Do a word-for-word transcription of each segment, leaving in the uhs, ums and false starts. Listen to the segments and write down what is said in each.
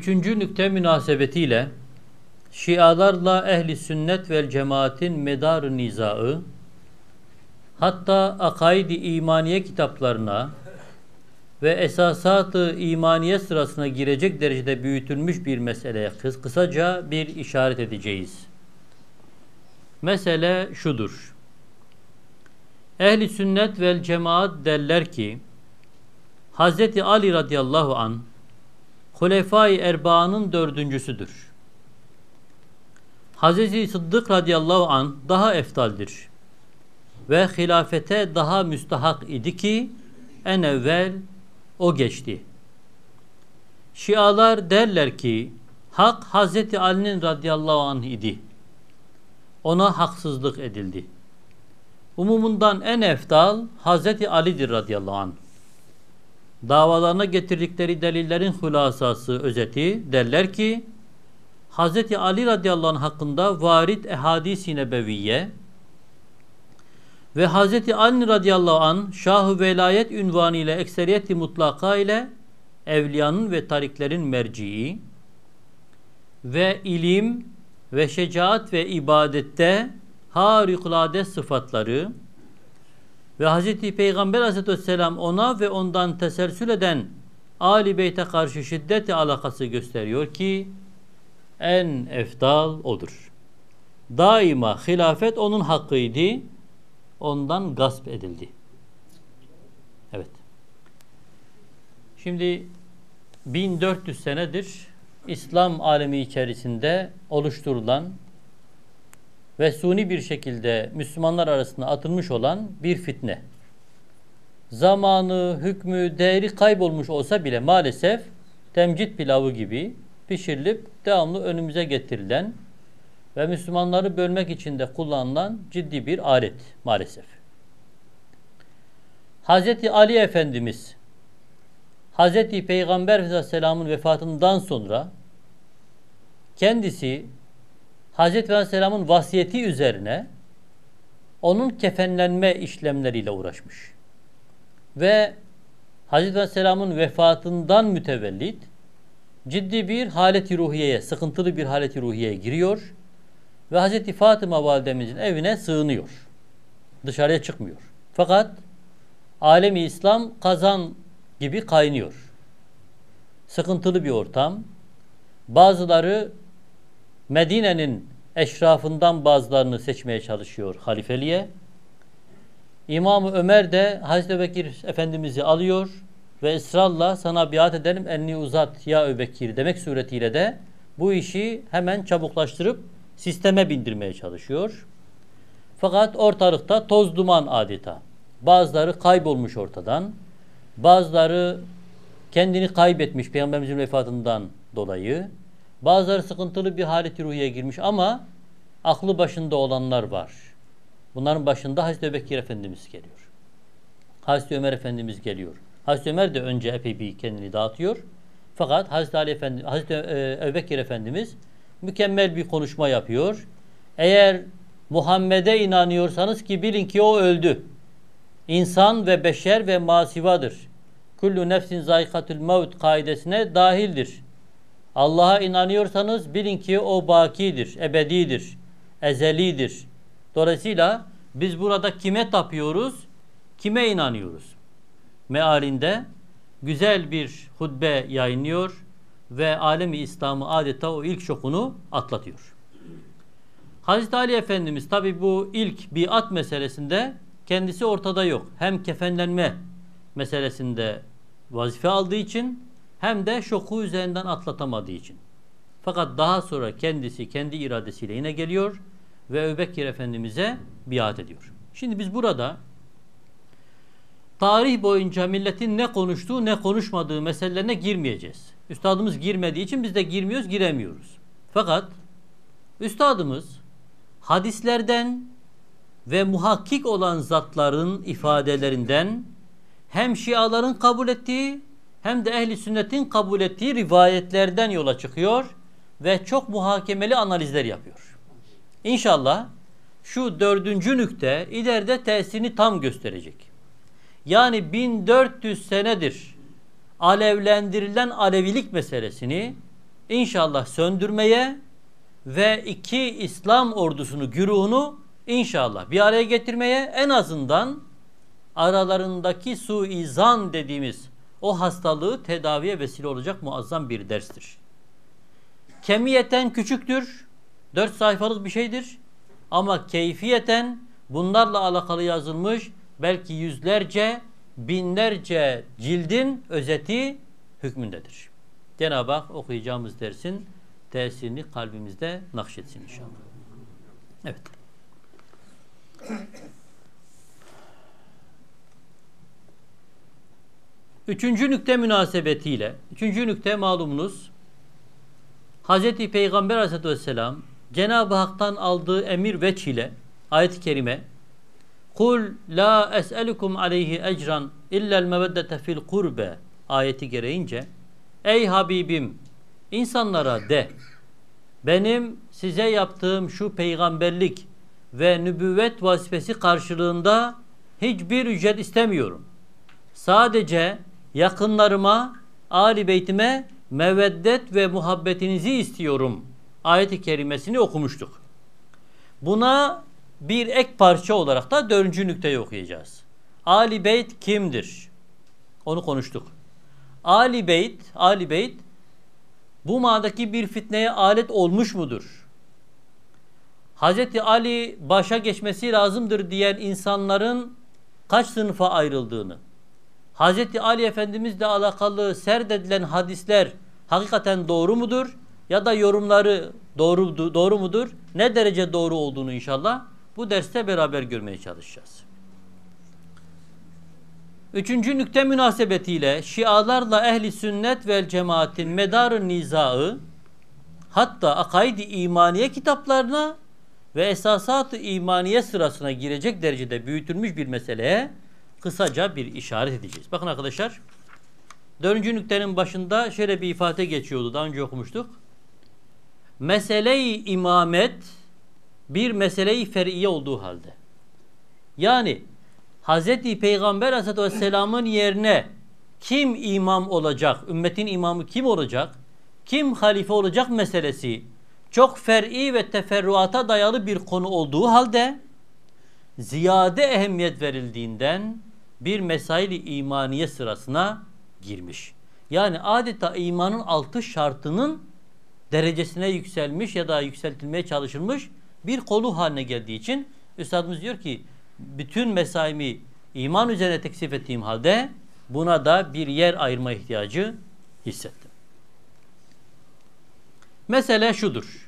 Üçüncü nükte münasebetiyle Şialarla ehli sünnet vel cemaatin medar-ı nizaı, hatta akaid-i imaniye kitaplarına ve esasat-ı imaniye sırasına girecek derecede büyütülmüş bir meseleye kıs kısaca bir işaret edeceğiz. Mesele şudur. Ehli sünnet vel cemaat derler ki Hazreti Ali radıyallahu anh Hulefai Erba'nın dördüncüsüdür. Hazreti Sıddık radıyallahu anh daha eftaldir ve hilafete daha müstahak idi ki en evvel o geçti. Şialar derler ki hak Hazreti Ali'nin radıyallahu anh idi. Ona haksızlık edildi. Umumundan en eftal Hazreti Ali'dir radıyallahu anh. Davalarına getirdikleri delillerin hulasası, özeti derler ki Hazreti Ali radıyallahu anh hakkında varit ehadis-i nebeviye ve Hazreti Ali radıyallahu anh Şah-ı Velayet ünvanı ile ekseriyeti mutlaka ile evliyanın ve tariklerin merci'i ve ilim ve şecaat ve ibadette harikulade sıfatları ve Hazreti Peygamber aleyhisselam ona ve ondan teselsül eden Ali Beyt'e karşı şiddeti alakası gösteriyor ki en efdal odur. Daima hilafet onun hakkıydı, ondan gasp edildi. Evet. Şimdi bin dört yüz senedir İslam alemi içerisinde oluşturulan ve suni bir şekilde Müslümanlar arasında atılmış olan bir fitne. Zamanı, hükmü, değeri kaybolmuş olsa bile maalesef temcit pilavı gibi pişirilip devamlı önümüze getirilen ve Müslümanları bölmek için de kullanılan ciddi bir alet maalesef. Hazreti Ali Efendimiz Hazreti Peygamber Aleyhisselam'ın vefatından sonra kendisi Hazreti Aleyhisselam'ın vasiyeti üzerine onun kefenlenme işlemleriyle uğraşmış. Ve Hazreti Aleyhisselam'ın vefatından mütevellit ciddi bir haleti ruhiyeye, sıkıntılı bir haleti ruhiyeye giriyor ve Hazreti Fatıma validemizin evine sığınıyor. Dışarıya çıkmıyor. Fakat alemi İslam kazan gibi kaynıyor. Sıkıntılı bir ortam. Bazıları Medine'nin eşrafından bazılarını seçmeye çalışıyor halifeliğe. İmam-ı Ömer de Hazreti Ebubekir Efendimiz'i alıyor ve ısrarla sana biat edelim, elini uzat ya Ebubekir demek suretiyle de bu işi hemen çabuklaştırıp sisteme bindirmeye çalışıyor. Fakat ortalıkta toz duman adeta. Bazıları kaybolmuş ortadan. Bazıları kendini kaybetmiş Peygamberimizin vefatından dolayı. Bazıları sıkıntılı bir haleti ruhiye girmiş ama aklı başında olanlar var. Bunların başında Hazreti Ebubekir Efendimiz geliyor. Hazreti Ömer Efendimiz geliyor. Hazreti Ömer de önce epey bir kendini dağıtıyor. Fakat Hazreti Ali Efendimiz, Hazreti Ebubekir Efendimiz mükemmel bir konuşma yapıyor. Eğer Muhammed'e inanıyorsanız ki bilin ki o öldü. İnsan ve beşer ve masivadır. Kullu nefsin zayikatul mevt kaidesine dahildir. Allah'a inanıyorsanız bilin ki o bakidir, ebedidir, ezelidir. Dolayısıyla biz burada kime tapıyoruz, kime inanıyoruz? Mealinde güzel bir hutbe yayınlıyor ve alemi İslam'ı adeta o ilk şokunu atlatıyor. Hazreti Ali Efendimiz tabi bu ilk biat meselesinde kendisi ortada yok. Hem kefenlenme meselesinde vazife aldığı için hem de şoku üzerinden atlatamadığı için. Fakat daha sonra kendisi kendi iradesiyle yine geliyor ve Ebubekir Efendimiz'e biat ediyor. Şimdi biz burada tarih boyunca milletin ne konuştuğu ne konuşmadığı meselelerine girmeyeceğiz. Üstadımız girmediği için biz de girmiyoruz, giremiyoruz. Fakat üstadımız hadislerden ve muhakkik olan zatların ifadelerinden hem Şiaların kabul ettiği hem de ehli sünnetin kabul ettiği rivayetlerden yola çıkıyor ve çok muhakemeli analizler yapıyor. İnşallah şu dördüncü nükte ileride tesirini tam gösterecek. Yani bin dört yüz senedir alevlendirilen Alevilik meselesini inşallah söndürmeye ve iki İslam ordusunu, güruhunu inşallah bir araya getirmeye, en azından aralarındaki suizan dediğimiz o hastalığı tedaviye vesile olacak muazzam bir derstir. Kemiyeten küçüktür. Dört sayfalık bir şeydir. Ama keyfiyeten bunlarla alakalı yazılmış belki yüzlerce, binlerce cildin özeti hükmündedir. Cenab-ı Hak okuyacağımız dersin tesirini kalbimizde nakşetsin inşallah. Evet. Üçüncü nükte münasebetiyle, üçüncü nükte malumunuz, Hazreti Peygamber Aleyhisselatü Vesselam Cenab-ı Hak'tan aldığı emir veç ile ayet-i kerime "Kul la es'elukum aleyhi ecran illel meveddete fil kurbe" ayeti gereğince, ey Habibim, insanlara de, benim size yaptığım şu peygamberlik ve nübüvvet vazifesi karşılığında hiçbir ücret istemiyorum. Sadece yakınlarıma, âl-i beytime meveddet ve muhabbetinizi istiyorum ayet-i kerimesini okumuştuk. Buna bir ek parça olarak da dördüncü nükteyi okuyacağız. Âl-i beyt kimdir? Onu konuştuk. Âl-i beyt, âl-i beyt bu manadaki bir fitneye alet olmuş mudur? Hazreti Ali başa geçmesi lazımdır diyen insanların kaç sınıfa ayrıldığını, Hazreti Ali Efendimizle alakalı serdedilen hadisler hakikaten doğru mudur? Ya da yorumları doğru, doğru mudur? Ne derece doğru olduğunu inşallah bu derste beraber görmeye çalışacağız. Üçüncü nükte münasebetiyle Şialarla ehli sünnet vel cemaatin medarı nizaı, hatta akaid-i imaniye kitaplarına ve esasat-ı imaniye sırasına girecek derecede büyütülmüş bir meseleye kısaca bir işaret edeceğiz. Bakın arkadaşlar, dördüncü nüktenin başında şöyle bir ifade geçiyordu. Daha önce okumuştuk. Mesele-i imamet bir mesele-i fer'iye olduğu halde. Yani Hazreti Peygamber Aleyhisselatü Vesselam'ın yerine kim imam olacak, ümmetin imamı kim olacak, kim halife olacak meselesi çok fer'i ve teferruata dayalı bir konu olduğu halde ziyade ehemmiyet verildiğinden bir mesail-i imaniye sırasına girmiş. Yani adeta imanın altı şartının derecesine yükselmiş ya da yükseltilmeye çalışılmış bir konu haline geldiği için Üstadımız diyor ki bütün mesaimi iman üzerine teksif ettiğim halde buna da bir yer ayırma ihtiyacı hissettim. Mesele şudur.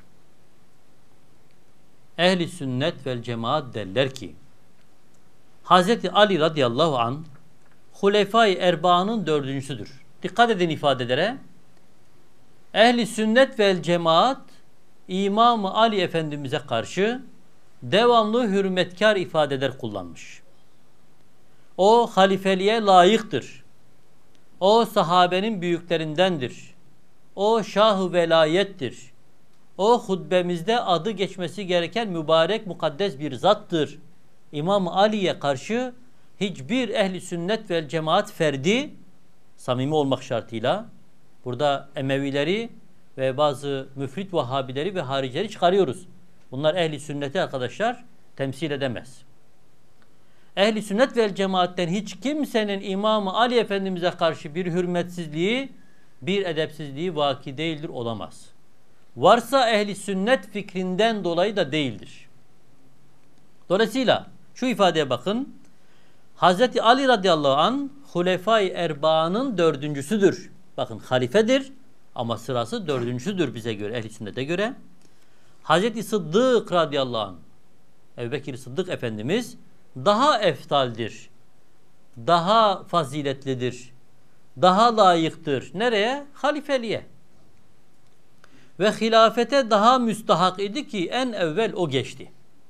Ehli sünnet vel cemaat derler ki Hazreti Ali radıyallahu anh Hulefai Erba'nın dördüncüsüdür. Dikkat edin ifadelere. Ehli sünnet vel cemaat İmam-ı Ali Efendimiz'e karşı devamlı hürmetkar ifadeler kullanmış. O halifeliğe layıktır. O sahabenin büyüklerindendir. O şah-ı velayettir. O hutbemizde adı geçmesi gereken mübarek mukaddes bir zattır. İmam Ali'ye karşı hiçbir ehli sünnet vel cemaat ferdi, samimi olmak şartıyla, burada Emevileri ve bazı müfrit Vahhabileri ve haricileri çıkarıyoruz. Bunlar ehli sünneti arkadaşlar temsil edemez. Ehli sünnet vel cemaatten hiç kimsenin İmam-ı Ali Efendimiz'e karşı bir hürmetsizliği, bir edepsizliği vaki değildir, olamaz. Varsa ehli sünnet fikrinden dolayı da değildir. Dolayısıyla şu ifadeye bakın. Hazreti Ali radıyallahu anh Hulefai Erba'nın dördüncüsüdür. Bakın halifedir ama sırası dördüncüsüdür bize göre, ehl-i sünnete göre. Hazreti Sıddık radıyallahu anh, Ebubekir Sıddık Efendimiz daha eftaldir, daha faziletlidir, daha layıktır. Nereye? Halifeliğe. Ve hilafete daha müstahak idi ki en evvel o geçti.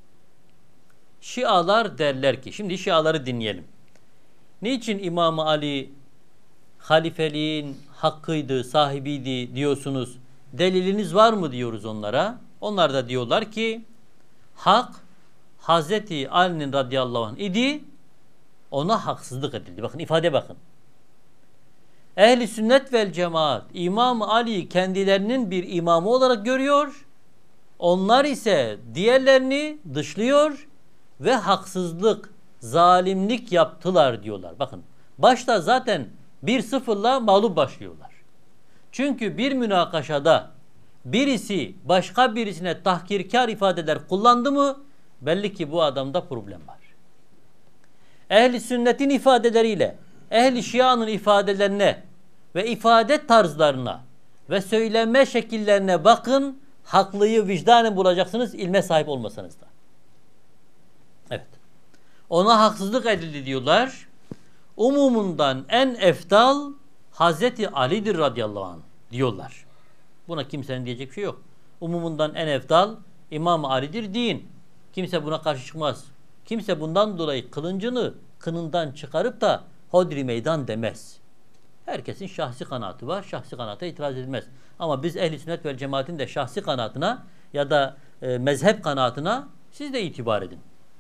Şialar derler ki, şimdi Şiaları dinleyelim. Niçin İmam-ı Ali halifeliğin hakkıydı, sahibiydi diyorsunuz? Deliliniz var mı diyoruz onlara. Onlar da diyorlar ki hak Hazreti Ali'nin radıyallahu anh idi, ona haksızlık edildi. Bakın ifade bakın. Ehli sünnet vel cemaat İmam Ali kendilerinin bir imamı olarak görüyor. Onlar ise diğerlerini dışlıyor ve haksızlık, zalimlik yaptılar diyorlar. Bakın başta zaten bir sıfırla mağlup başlıyorlar. Çünkü bir münakaşada birisi başka birisine tahkirkar ifadeler kullandı mı belli ki bu adamda problem var. Ehli sünnetin ifadeleriyle ehli şianın ifadelerine ve ifade tarzlarına ve söyleme şekillerine bakın, haklıyı vicdanen bulacaksınız ilme sahip olmasanız da. Evet. Ona haksızlık edildi diyorlar. Umumundan en eftal Hazreti Ali'dir radıyallahu anh diyorlar. Buna kimsenin diyecek bir şey yok. Umumundan en eftal İmam Ali'dir deyin. Kimse buna karşı çıkmaz. Kimse bundan dolayı kılıncını kınından çıkarıp da hodri meydan demez. Herkesin şahsi kanaatı var. Şahsi kanaata itiraz edilmez. Ama biz ehl-i sünnet vel cemaatin de şahsi kanaatına ya da e, mezhep kanaatına siz de itibar edin.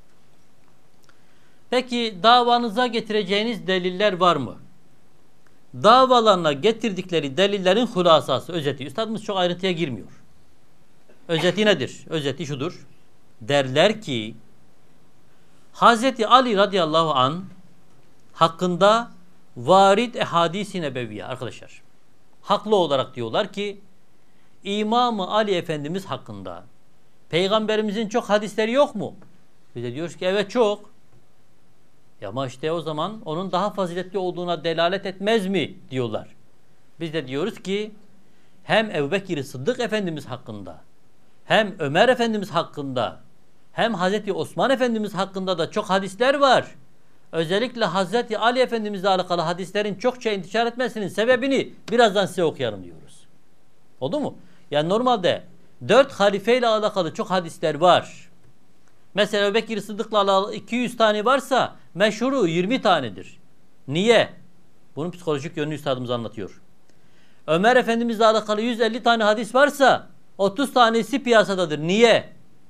Peki davanıza getireceğiniz deliller var mı? Davalarına getirdikleri delillerin hulasası, özeti. Üstadımız çok ayrıntıya girmiyor. Özeti nedir? Özeti şudur. Derler ki Hazreti Ali radıyallahu anh hakkında varid ehadis-i nebeviye arkadaşlar. Haklı olarak diyorlar ki İmam-ı Ali Efendimiz hakkında Peygamberimizin çok hadisleri yok mu? Biz de diyoruz ki evet çok. Ya ama işte o zaman onun daha faziletli olduğuna delalet etmez mi diyorlar. Biz de diyoruz ki hem Ebubekir Sıddık Efendimiz hakkında hem Ömer Efendimiz hakkında hem Hazreti Osman Efendimiz hakkında da çok hadisler var. Özellikle Hazreti Ali Efendimizle alakalı hadislerin çokça intişar etmesinin sebebini birazdan size okuyalım diyoruz. Oldu mu? Yani normalde dört halifeyle alakalı çok hadisler var. Mesela Ebubekir Sıddık'la alakalı iki yüz tane varsa meşhuru yirmi tanedir. Niye? Bunun psikolojik yönünü üstadımız anlatıyor. Ömer Efendimizle alakalı yüz elli tane hadis varsa otuz tanesi piyasadadır. Niye?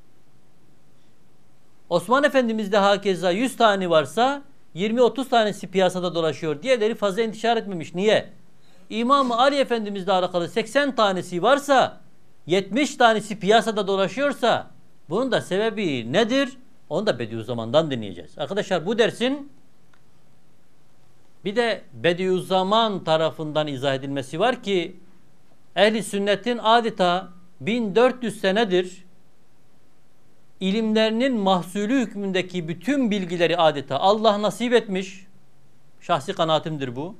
Osman Efendimiz'de hakeza yüz tane varsa yirmi otuz tanesi piyasada dolaşıyor. Diğerleri fazla intişar etmemiş. Niye? İmam-ı Ali Efendimiz'le alakalı seksen tanesi varsa yetmiş tanesi piyasada dolaşıyorsa bunun da sebebi nedir? Onu da Bediüzzaman'dan dinleyeceğiz. Arkadaşlar bu dersin bir de Bediüzzaman tarafından izah edilmesi var ki ehli sünnetin adeta bin dört yüz senedir ilimlerinin mahsulü hükmündeki bütün bilgileri adeta Allah nasip etmiş. Şahsi kanaatimdir bu.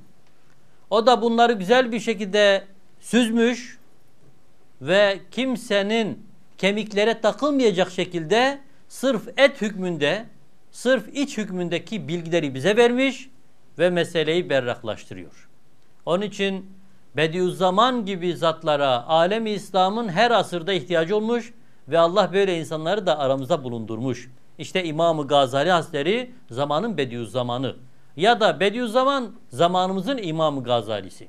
O da bunları güzel bir şekilde süzmüş ve kimsenin kemiklere takılmayacak şekilde sırf et hükmünde, sırf iç hükmündeki bilgileri bize vermiş ve meseleyi berraklaştırıyor. Onun için Bediüzzaman gibi zatlara alem-i İslam'ın her asırda ihtiyacı olmuş ve Allah böyle insanları da aramızda bulundurmuş. İşte İmam-ı Gazali Hazretleri zamanın Bediüzzamanı ya da Bediüzzaman zamanımızın İmam-ı Gazali'si.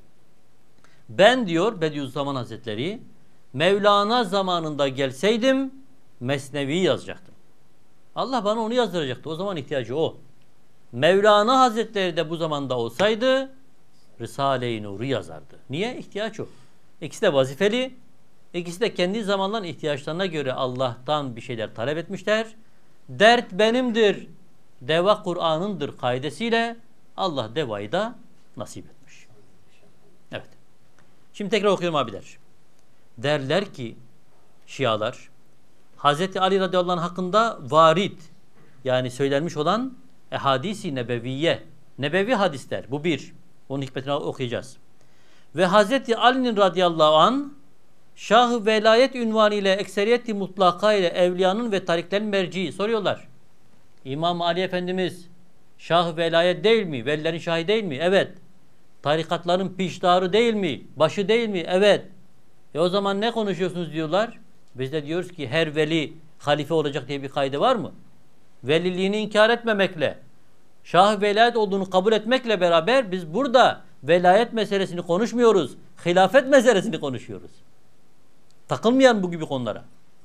Ben diyor Bediüzzaman Hazretleri Mevlana zamanında gelseydim Mesnevi yazacaktım. Allah bana onu yazdıracaktı. O zaman ihtiyacı o. Mevlana Hazretleri de bu zamanda olsaydı Risale-i Nur'u yazardı. Niye? İhtiyaç o. İkisi de vazifeli. İkisi de kendi zamanların ihtiyaçlarına göre Allah'tan bir şeyler talep etmişler. Dert benimdir. Deva Kur'an'ındır kaidesiyle Allah devayı da nasip etmiş. Evet. Şimdi tekrar okuyorum abiler. Derler ki Şialar Hazreti Ali radıyallahu anh hakkında varid yani söylenmiş olan ehadis-i nebeviye nebevi hadisler. Bu bir. Onun hikmetini okuyacağız. Ve Hazreti Ali'nin radıyallahu anh Şah-ı Velayet ünvanı ile ekseriyeti mutlaka ile evliyanın ve tariklerin merciği soruyorlar. İmam Ali Efendimiz Şah-ı Velayet değil mi? Velilerin şahı değil mi? Evet. Tarikatların piştarı değil mi? Başı değil mi? Evet. E o zaman ne konuşuyorsunuz diyorlar. Biz de diyoruz ki her veli halife olacak diye bir kaide var mı? Veliliğini inkar etmemekle, Şah-ı Velayet olduğunu kabul etmekle beraber biz burada velayet meselesini konuşmuyoruz. Hilafet meselesini konuşuyoruz. Takılmayan bu gibi konulara.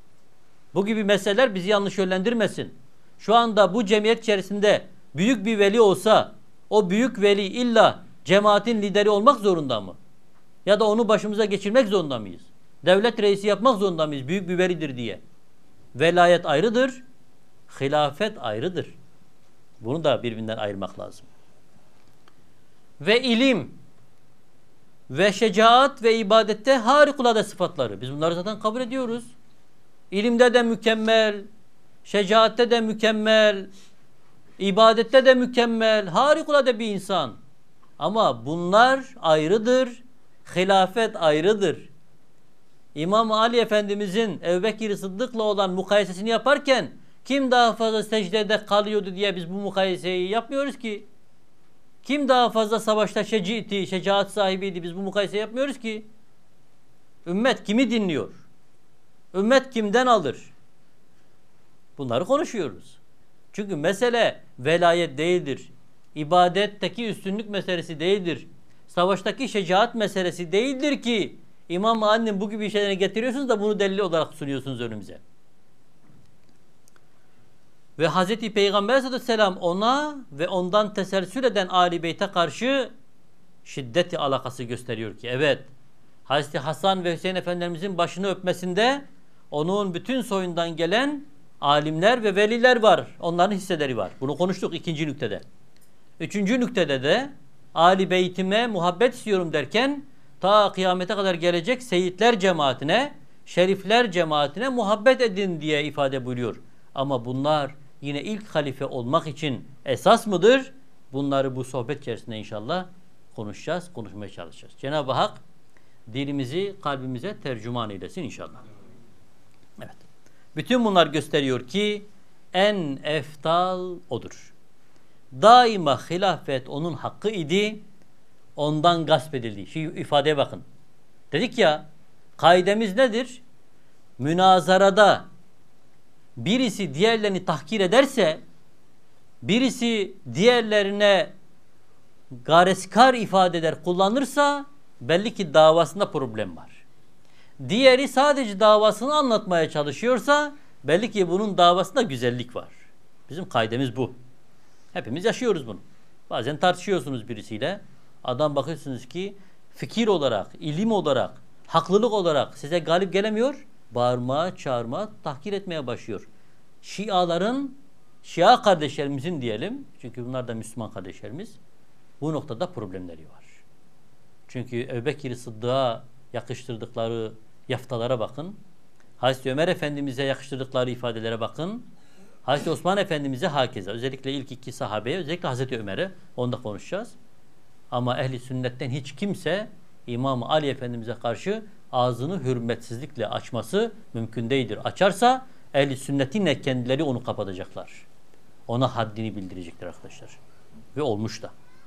Bu gibi meseleler bizi yanlış yönlendirmesin. Şu anda bu cemiyet içerisinde büyük bir veli olsa o büyük veli illa cemaatin lideri olmak zorunda mı? Ya da onu başımıza geçirmek zorunda mıyız? Devlet reisi yapmak zorunda mıyız? Büyük bir velidir diye. Velayet ayrıdır, hilafet ayrıdır. Bunu da birbirinden ayırmak lazım. Ve ilim ve şecaat ve ibadette harikulade sıfatları. Biz bunları zaten kabul ediyoruz. İlimde de mükemmel, şecaatte de mükemmel, ibadette de mükemmel, harikulade bir insan. Ama bunlar ayrıdır, hilafet ayrıdır. İmam Ali Efendimizin Ebubekir Sıddık'la olan mukayesesini yaparken kim daha fazla secdede kalıyordu diye biz bu mukayeseyi yapmıyoruz ki. Kim daha fazla savaşta şeciti, şecaat sahibiydi biz bu mukayeseyi yapmıyoruz ki. Ümmet kimi dinliyor? Ümmet kimden alır? Bunları konuşuyoruz. Çünkü mesele velayet değildir. İbadetteki üstünlük meselesi değildir. Savaştaki şecaat meselesi değildir ki İmam Ali'nin bu gibi şeyleri getiriyorsunuz da bunu delil olarak sunuyorsunuz önümüze. Ve Hazreti Peygamber Aleyhisselam ona ve ondan teselsül eden Ali Beyt'e karşı şiddeti alakası gösteriyor ki evet, Hazreti Hasan ve Hüseyin Efendilerimizin başını öpmesinde onun bütün soyundan gelen alimler ve veliler var. Onların hisseleri var. Bunu konuştuk ikinci nüktede. Üçüncü nüktede de Ali Beytime muhabbet istiyorum derken ta kıyamete kadar gelecek seyitler cemaatine, şerifler cemaatine muhabbet edin diye ifade buyuruyor. Ama bunlar yine ilk halife olmak için esas mıdır? Bunları bu sohbet içerisinde inşallah konuşacağız, konuşmaya çalışacağız. Cenab-ı Hak dilimizi kalbimize tercüman eylesin inşallah. Evet. Bütün bunlar gösteriyor ki en eftal odur. Daima hilafet onun hakkı idi. Ondan gasp edildi. Şu ifadeye bakın. Dedik ya, kaidemiz nedir? Münazarada birisi diğerlerini tahkir ederse, birisi diğerlerine gareskar ifadeler kullanırsa belli ki davasında problem var. Diğeri sadece davasını anlatmaya çalışıyorsa belli ki bunun davasında güzellik var. Bizim kaidemiz bu. Hepimiz yaşıyoruz bunu. Bazen tartışıyorsunuz birisiyle. Adam bakıyorsunuz ki fikir olarak, ilim olarak, haklılık olarak size galip gelemiyor. Bağırmaya, çağırmaya, tahkir etmeye başlıyor. Şiaların, Şia kardeşlerimizin diyelim, çünkü bunlar da Müslüman kardeşlerimiz, bu noktada problemleri var. Çünkü Ebubekir Sıddık'a yakıştırdıkları yaftalara bakın. Hazreti Ömer Efendimiz'e yakıştırdıkları ifadelere bakın. Hazreti Osman Efendimiz'e hakeza. Özellikle ilk iki sahabeye, özellikle Hazreti Ömer'e, onu da konuşacağız. Ama ehli sünnetten hiç kimse İmam Ali Efendimiz'e karşı ağzını hürmetsizlikle açması mümkün değildir. Açarsa ehli sünnetinle kendileri onu kapatacaklar. Ona haddini bildirecekler arkadaşlar. Ve olmuş da.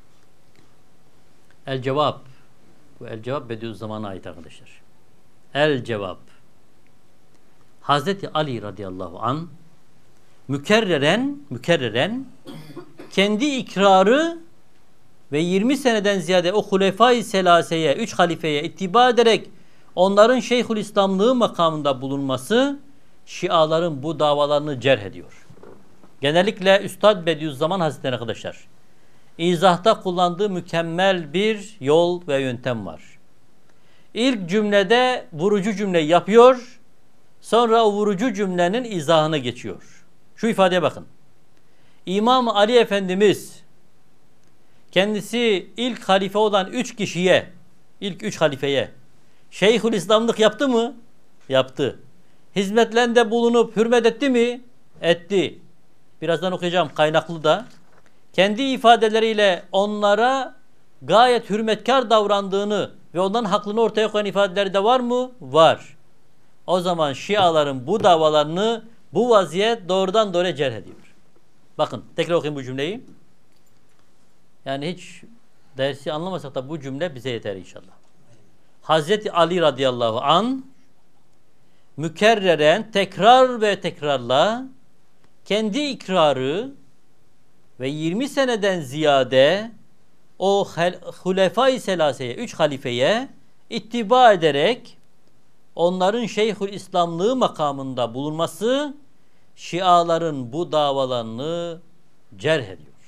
El cevap. Bu el cevap Bediüzzaman'a ait arkadaşlar. El cevap. Hazreti Ali radıyallahu an mükerreren mükerreren kendi ikrarı ve yirmi seneden ziyade o hulefai selaseye, üç halifeye ittiba ederek onların Şeyhülislamlığı makamında bulunması Şiaların bu davalarını cerh ediyor. Genellikle Üstad Bediüzzaman Hazretleri arkadaşlar, izahta kullandığı mükemmel bir yol ve yöntem var. İlk cümlede vurucu cümle yapıyor, sonra o vurucu cümlenin izahına geçiyor. Şu ifadeye bakın. İmam Ali Efendimiz kendisi ilk halife olan üç kişiye, ilk üç halifeye Şeyhülislamlık yaptı mı? Yaptı. Hizmetlerinde bulunup hürmet etti mi? Etti. Birazdan okuyacağım kaynaklı da. Kendi ifadeleriyle onlara gayet hürmetkar davrandığını ve onların hakkını ortaya koyan ifadeleri de var mı? Var. O zaman Şiaların bu davalarını bu vaziyet doğrudan doğruya cerh ediyor. Bakın tekrar okuyayım bu cümleyi. Yani hiç dersi anlamasak da bu cümle bize yeter inşallah. Hazreti Ali radıyallahu an mükerreren tekrar ve tekrarla kendi ikrarı ve yirmi seneden ziyade o hulefai selaseye, üç halifeye ittiba ederek onların Şeyhülislamlığı makamında bulunması Şiaların bu davalarını cerh ediyor.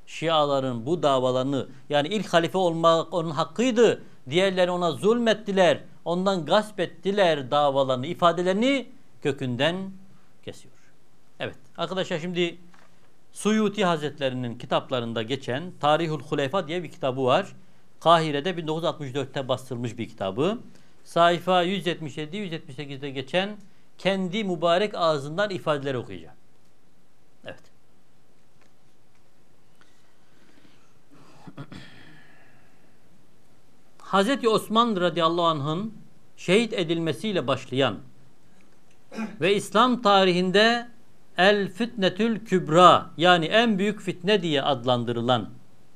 Şiaların bu davalarını, yani ilk halife olmak onun hakkıydı, diğerleri ona zulmettiler, ondan gasp ettiler davalarını, ifadelerini kökünden kesiyor. Evet arkadaşlar, şimdi Suyuti Hazretlerinin kitaplarında geçen Tarihul Huleyfa diye bir kitabı var. Kahire'de bin dokuz yüz altmış dörtte bastırılmış bir kitabı. Sayfa yüz yetmiş yedi yüz yetmiş sekizde geçen kendi mübarek ağzından ifadeleri okuyacağım. Evet. Hazreti Osman radıyallahu anh'ın şehit edilmesiyle başlayan ve İslam tarihinde El Fitnetül Kübra, yani en büyük fitne diye adlandırılan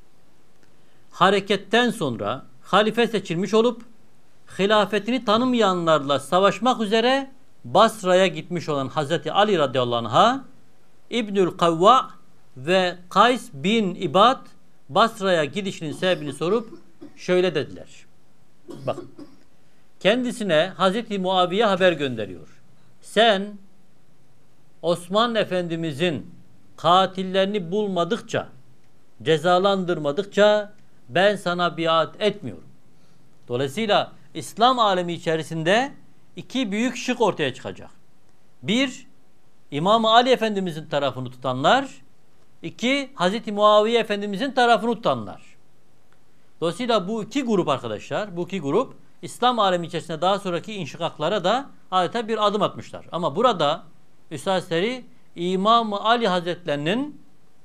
hareketten sonra halife seçilmiş olup hilafetini tanımayanlarla savaşmak üzere Basra'ya gitmiş olan Hazreti Ali radıyallahu anh'a İbnül Kavva ve Kays bin İbad Basra'ya gidişinin sebebini sorup şöyle dediler. Bakın. Kendisine Hazreti Muaviye haber gönderiyor. Sen Osman Efendimizin katillerini bulmadıkça, cezalandırmadıkça ben sana biat etmiyorum. Dolayısıyla İslam alemi içerisinde iki büyük şık ortaya çıkacak. Bir, İmam Ali Efendimizin tarafını tutanlar. İki, Hazreti Muaviye Efendimizin tarafını tutanlar. Dolayısıyla bu iki grup arkadaşlar, bu iki grup İslam alemi içerisinde daha sonraki inşikaklara da adeta bir adım atmışlar. Ama burada Üstad-ı İmam Ali Hazretlerinin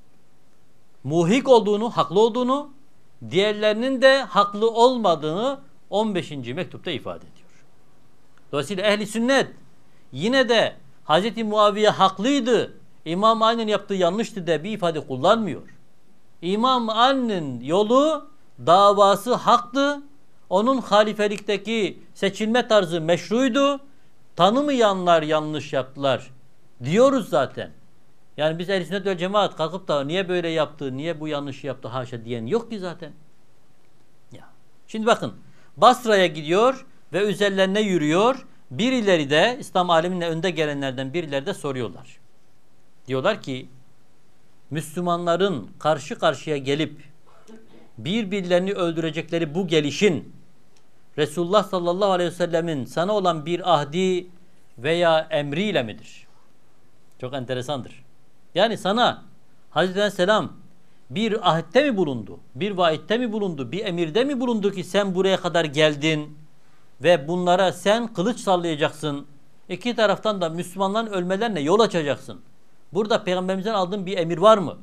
muhik olduğunu, haklı olduğunu, diğerlerinin de haklı olmadığını on beşinci mektupta ifade ediyor. Dolayısıyla ehli sünnet yine de Hazreti Muaviye haklıydı, İmam Ali'nin yaptığı yanlıştı diye bir ifade kullanmıyor. İmam Ali'nin yolu, davası haktı. Onun halifelikteki seçilme tarzı meşruydu. Tanımayanlar yanlış yaptılar diyoruz zaten. Yani biz ehl-i sünnet vel cemaat kalkıp da niye böyle yaptı, niye bu yanlışı yaptı haşa diyen yok ki zaten. Ya. Şimdi bakın, Basra'ya gidiyor ve üzerlerine yürüyor. Birileri de İslam aleminin önde gelenlerden birileri de soruyorlar. Diyorlar ki Müslümanların karşı karşıya gelip birbirlerini öldürecekleri bu gelişin Resulullah sallallahu aleyhi ve sellemin sana olan bir ahdi veya emriyle midir? Çok enteresandır. Yani sana Hazreti Aleyhisselam bir ahette mi bulundu? Bir vaitte mi bulundu? Bir emirde mi bulundu ki sen buraya kadar geldin ve bunlara sen kılıç sallayacaksın? İki taraftan da Müslümanların ölmelerine yol açacaksın. Burada Peygamberimizden aldığın bir emir var mı?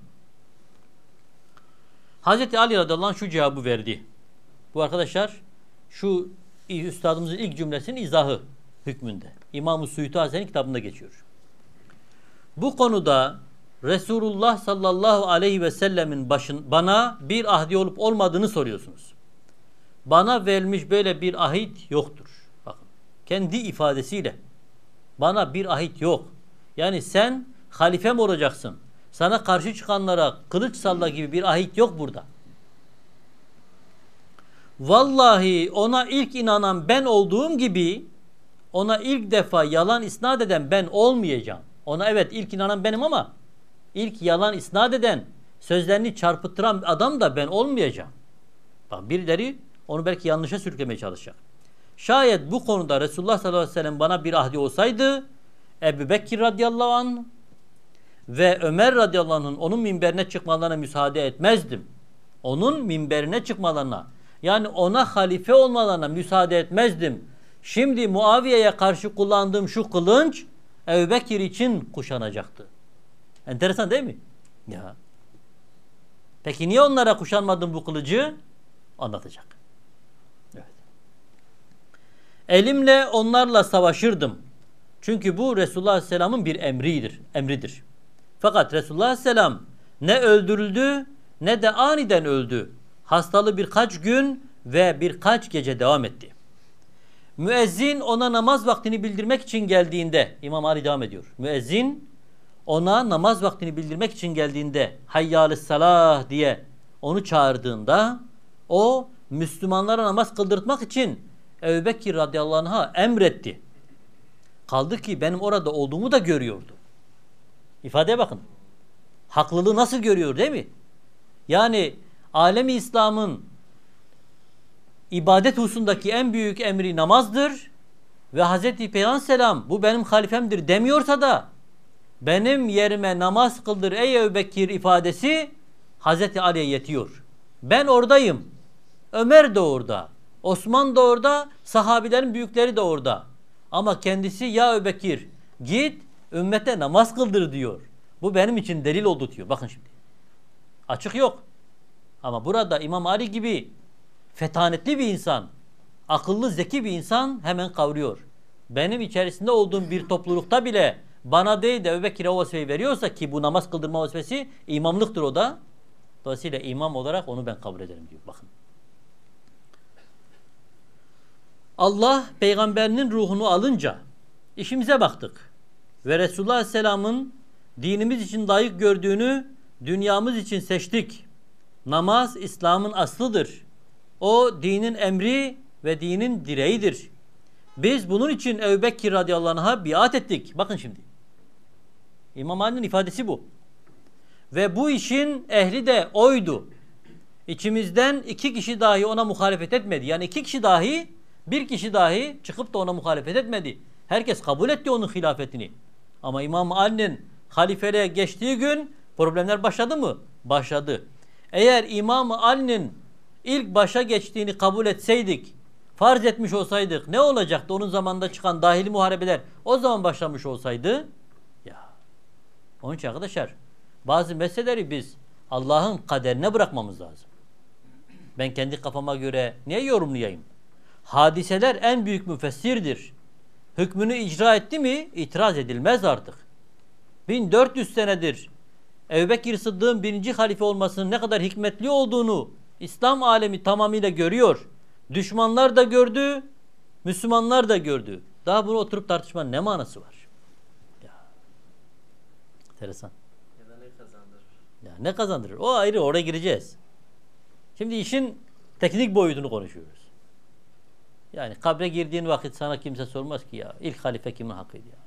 Hazreti Ali radıyallahu anh şu cevabı verdi. Bu arkadaşlar şu üstadımızın ilk cümlesinin izahı hükmünde. İmam-ı Suyuti Hazretleri'nin kitabında geçiyor. Bu konuda Resulullah sallallahu aleyhi ve sellemin başın, bana bir ahdi olup olmadığını soruyorsunuz. Bana verilmiş böyle bir ahit yoktur. Bakın, kendi ifadesiyle bana bir ahit yok. Yani sen halifem olacaksın. Sana karşı çıkanlara kılıç salla gibi bir ahit yok burada. Vallahi ona ilk inanan ben olduğum gibi ona ilk defa yalan isnat eden ben olmayacağım. Ona evet ilk inanan benim ama ilk yalan isnat eden, sözlerini çarpıttıran adam da ben olmayacağım. Bak, birileri onu belki yanlışa sürüklemeye çalışacak. Şayet bu konuda Resulullah sallallahu aleyhi ve sellem bana bir ahdi olsaydı Ebu Bekir radıyallahu anh ve Ömer radıyallahu anh'ın onun minberine çıkmalarına müsaade etmezdim. Onun minberine çıkmalarına, yani ona halife olmalarına müsaade etmezdim. Şimdi Muaviye'ye karşı kullandığım şu kılınç Ebu Bekir için kuşanacaktı. Enteresan değil mi? Ya. Peki niye onlara kuşanmadın bu kılıcı? Anlatacak. Evet. Elimle onlarla savaşırdım. Çünkü bu Resulullah Aleyhisselam'ın bir emridir. Emridir. Fakat Resulullah Aleyhisselam ne öldürüldü ne de aniden öldü. Hastalığı birkaç gün ve birkaç gece devam etti. Müezzin ona namaz vaktini bildirmek için geldiğinde, İmam Ali devam ediyor. Müezzin ona namaz vaktini bildirmek için geldiğinde hayyâlis-salâh diye onu çağırdığında o Müslümanlara namaz kıldırtmak için Ebu Bekir radıyallahu anh'a emretti. Kaldı ki benim orada olduğumu da görüyordu. İfadeye bakın. Haklılığı nasıl görüyor değil mi? Yani alemi İslam'ın ibadet hususundaki en büyük emri namazdır ve Hazreti Peygamber selam bu benim halifemdir demiyorsa da benim yerime namaz kıldır ey Ebubekir ifadesi Hazreti Ali'ye yetiyor. Ben oradayım. Ömer de orada. Osman da orada. Sahabilerin büyükleri de orada. Ama kendisi ya Ebubekir git ümmete namaz kıldır diyor. Bu benim için delil oldu diyor. Bakın şimdi. Açık yok. Ama burada İmam Ali gibi fetanetli bir insan, akıllı, zeki bir insan hemen kavruyor. Benim içerisinde olduğum bir toplulukta bile bana değil de Ebubekir'e o vazifeyi veriyorsa ki bu namaz kıldırma vazifesi imamlıktır o da. Dolayısıyla imam olarak onu ben kabul ederim diyor. Bakın. Allah peygamberinin ruhunu alınca işimize baktık. Ve Resulullah Aleyhisselam'ın dinimiz için layık gördüğünü dünyamız için seçtik. Namaz İslam'ın aslıdır. O dinin emri ve dinin direğidir. Biz bunun için Ebubekir radıyallahu anh'a biat ettik. Bakın şimdi. İmam Ali'nin ifadesi bu. Ve bu işin ehli de oydu. İçimizden iki kişi dahi ona muhalefet etmedi. Yani iki kişi dahi, bir kişi dahi çıkıp da ona muhalefet etmedi. Herkes kabul etti onun hilafetini. Ama İmam Ali'nin halifeliğe geçtiği gün problemler başladı mı? Başladı. Eğer İmam Ali'nin ilk başa geçtiğini kabul etseydik, farz etmiş olsaydık ne olacaktı? Onun zamanında çıkan dahili muharebeler o zaman başlamış olsaydı. Ya. Onun için arkadaşlar bazı meseleleri biz Allah'ın kaderine bırakmamız lazım. Ben kendi kafama göre niye yorumlayayım? Hadiseler en büyük müfessirdir. Hükmünü icra etti mi itiraz edilmez artık. bin dört yüz senedir Ebubekir Sıddık'ın birinci halife olmasının ne kadar hikmetli olduğunu İslam alemi tamamıyla görüyor. Düşmanlar da gördü, Müslümanlar da gördü. Daha bunu oturup tartışmanın ne manası var? Ya. Enteresan. Ya da ne kazandırır? Ya ne kazandırır? O ayrı, oraya gireceğiz. Şimdi işin teknik boyutunu konuşuyoruz. Yani kabre girdiğin vakit sana kimse sormaz ki ya ilk halife kimin hakkıydı ya?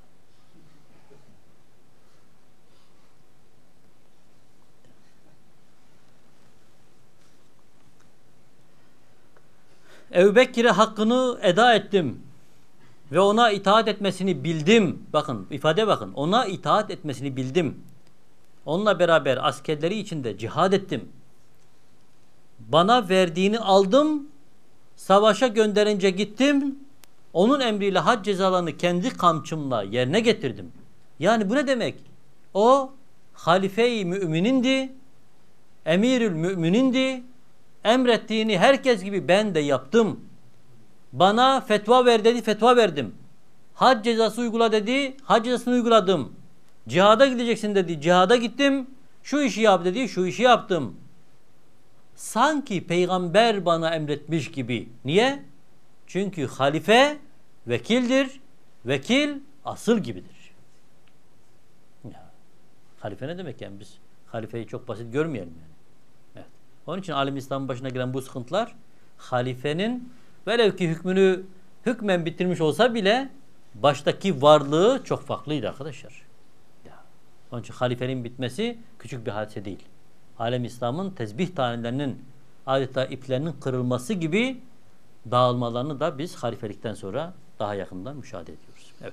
Ebubekir'e hakkını eda ettim ve ona itaat etmesini bildim. Bakın ifade bakın. Ona itaat etmesini bildim. Onunla beraber askerleri içinde cihad ettim. Bana verdiğini aldım. Savaşa gönderince gittim. Onun emriyle hac cezalarını kendi kamçımla yerine getirdim. Yani bu ne demek? O halife-i müminindi. Emirül müminindi. Emrettiğini herkes gibi ben de yaptım. Bana fetva ver dedi, fetva verdim. Hac cezası uygula dedi, hac cezasını uyguladım. Cihada gideceksin dedi, cihada gittim. Şu işi yap dedi, şu işi yaptım. Sanki peygamber bana emretmiş gibi. Niye? Çünkü halife vekildir. Vekil asıl gibidir. Ya, halife ne demek yani biz? Halifeyi çok basit görmeyelim yani. Evet. Onun için alim İslam'ın başına gelen bu sıkıntılar halifenin velev ki hükmünü hükmen bitirmiş olsa bile baştaki varlığı çok farklıydı arkadaşlar. Ya. Onun için halifenin bitmesi küçük bir hadise değil. Alem İslam'ın tezbih tanelerinin adeta iplerinin kırılması gibi dağılmalarını da biz halifelikten sonra daha yakından müşahede ediyoruz. Evet.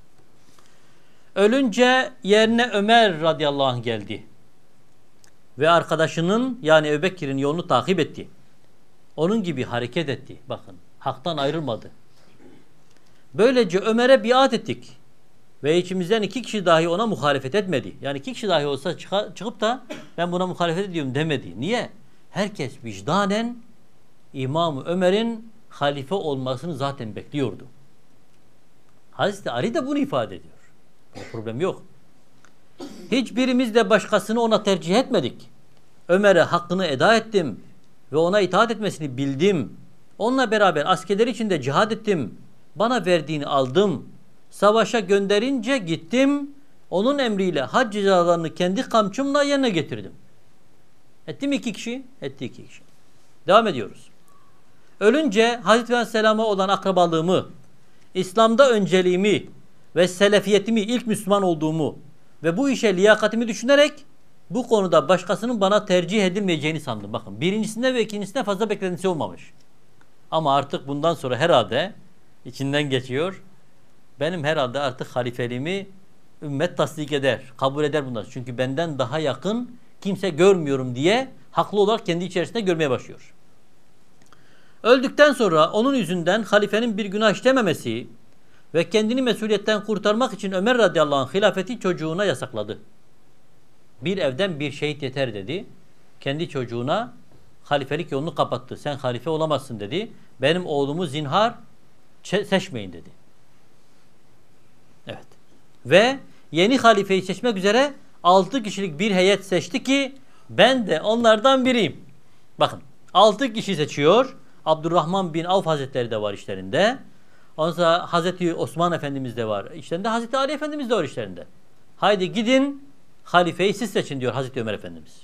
Ölünce yerine Ömer radıyallahu anh geldi. Ve arkadaşının yani Ebubekir'in yolunu takip etti. Onun gibi hareket etti. Bakın haktan ayrılmadı. Böylece Ömer'e biat ettik. Ve içimizden iki kişi dahi ona muhalefet etmedi. Yani iki kişi dahi olsa çıkıp da ben buna muhalefet ediyorum demedi. Niye? Herkes vicdanen İmam Ömer'in halife olmasını zaten bekliyordu. Hazreti Ali de bunu ifade ediyor. O problem yok. Hiçbirimiz de başkasını ona tercih etmedik. Ömer'e hakkını eda ettim ve ona itaat etmesini bildim. Onunla beraber askerler içinde cihad ettim. Bana verdiğini aldım. Savaşa gönderince gittim. Onun emriyle hac cezalarını kendi kamçımla yerine getirdim. Etti mi iki kişi? Etti iki kişi. Devam ediyoruz. Ölünce Hazreti Aleyhisselam'a olan akrabalığımı, İslam'da önceliğimi ve selefiyetimi, ilk Müslüman olduğumu ve bu işe liyakatimi düşünerek bu konuda başkasının bana tercih edilmeyeceğini sandım. Bakın birincisinde ve ikincisinde fazla beklentisi olmamış. Ama artık bundan sonra herhalde içinden geçiyor. Benim herhalde artık halifeliğimi ümmet tasdik eder, kabul eder bunlar. Çünkü benden daha yakın kimse görmüyorum diye haklı olarak kendi içerisinde görmeye başlıyor. Öldükten sonra onun yüzünden halifenin bir günah işlememesi ve kendini mesuliyetten kurtarmak için Ömer radıyallahu anh hilafeti çocuğuna yasakladı. Bir evden bir şehit yeter dedi. Kendi çocuğuna halifelik yolunu kapattı. Sen halife olamazsın dedi. Benim oğlumu zinhar seçmeyin dedi. Evet. Ve yeni halifeyi seçmek üzere altı kişilik bir heyet seçti ki ben de onlardan biriyim. Bakın altı kişi seçiyor. Abdurrahman bin Avf Hazretleri de var işlerinde. Ondan sonra Hazreti Osman Efendimiz de var işlerinde. Hazreti Ali Efendimiz de var işlerinde. Haydi gidin halifeyi siz seçin diyor Hazreti Ömer Efendimiz.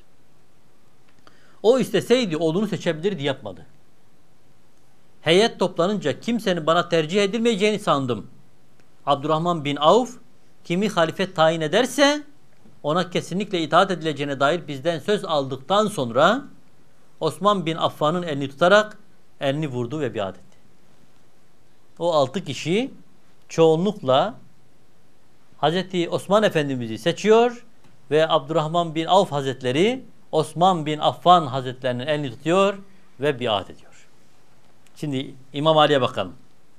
O isteseydi oğlunu seçebilirdi, yapmadı. Heyet toplanınca kimsenin bana tercih edilmeyeceğini sandım. Abdurrahman bin Avf kimi halife tayin ederse ona kesinlikle itaat edileceğine dair bizden söz aldıktan sonra Osman bin Affan'ın elini tutarak elini vurdu ve biat etti. O altı kişi çoğunlukla Hazreti Osman Efendimiz'i seçiyor ve Abdurrahman bin Avf Hazretleri Osman bin Affan Hazretlerinin elini tutuyor ve biat ediyor. Şimdi İmam Ali'ye bakalım.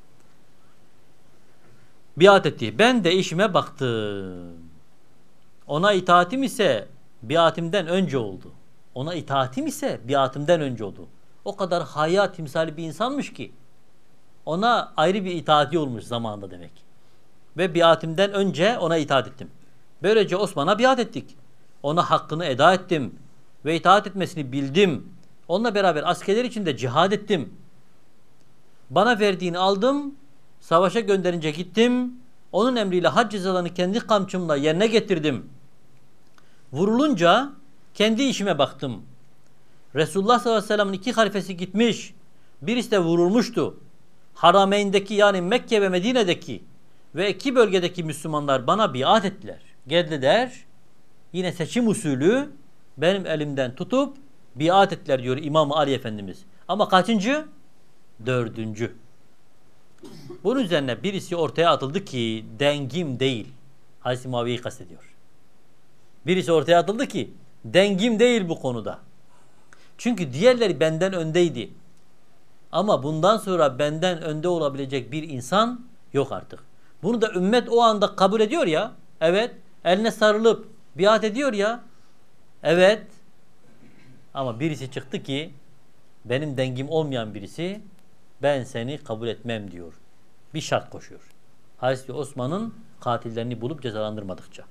Biat etti. Ben de işime baktım. Ona itaatim ise biatimden önce oldu. Ona itaatim ise biatimden önce oldu. O kadar haya timsali bir insanmış ki ona ayrı bir itaati olmuş zamanında demek. Ve biatimden önce ona itaat ettim. Böylece Osman'a biat ettik. Ona hakkını eda ettim. Ve itaat etmesini bildim. Onunla beraber askerler içinde cihad ettim. Bana verdiğini aldım. Savaşa gönderince gittim. Onun emriyle hac cezalarını kendi kamçımla yerine getirdim. Vurulunca kendi işime baktım. Resulullah sallallahu aleyhi ve sellem'in iki halifesi gitmiş. Birisi de vurulmuştu. Harameyn'deki yani Mekke ve Medine'deki ve iki bölgedeki Müslümanlar bana biat ettiler. Geldiler. Yine seçim usulü benim elimden tutup biat ettiler diyor İmam Ali Efendimiz. Ama kaçıncı? Dördüncü. Bunun üzerine birisi ortaya atıldı ki dengim değil. Hazreti Muaviye'yi kastediyor. Birisi ortaya atıldı ki dengim değil bu konuda. Çünkü diğerleri benden öndeydi. Ama bundan sonra benden önde olabilecek bir insan yok artık. Bunu da ümmet o anda kabul ediyor ya. Evet. Eline sarılıp biat ediyor ya. Evet. Ama birisi çıktı ki benim dengim olmayan birisi ben seni kabul etmem diyor. Bir şart koşuyor. Hazreti Osman'ın katillerini bulup cezalandırmadıkça.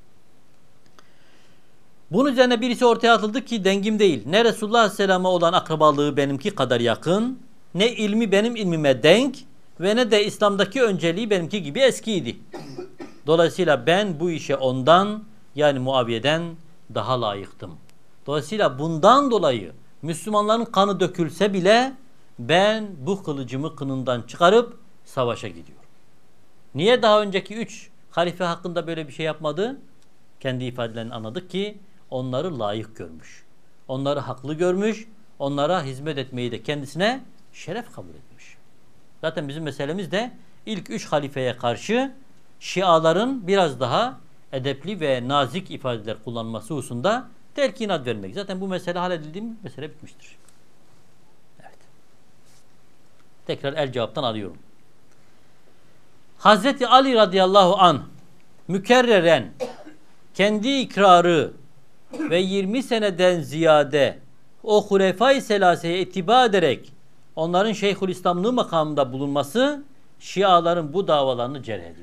Bunun üzerine birisi ortaya atıldı ki dengim değil. Ne Resulullah Aleyhisselam'a olan akrabalığı benimki kadar yakın, ne ilmi benim ilmime denk ve ne de İslam'daki önceliği benimki gibi eskiydi. Dolayısıyla ben bu işe ondan yani Muaviye'den daha layıktım. Dolayısıyla bundan dolayı Müslümanların kanı dökülse bile ben bu kılıcımı kınından çıkarıp savaşa gidiyorum. Niye daha önceki üç halife hakkında böyle bir şey yapmadı? Kendi ifadelerini anladık ki onları layık görmüş. Onları haklı görmüş. Onlara hizmet etmeyi de kendisine şeref kabul etmiş. Zaten bizim meselemiz de ilk üç halifeye karşı Şiaların biraz daha edepli ve nazik ifadeler kullanması hususunda telkinat vermek. Zaten bu mesele halledildiği mi? Mesele bitmiştir. Evet. Tekrar el cevaptan alıyorum. Hazreti Ali radıyallahu anh mükerreren kendi ikrarı ve yirmi seneden ziyade o Hulefai Selase'ye itibar ederek onların Şeyhülislamlığı makamında bulunması Şiaların bu davalarını cerh ediyor.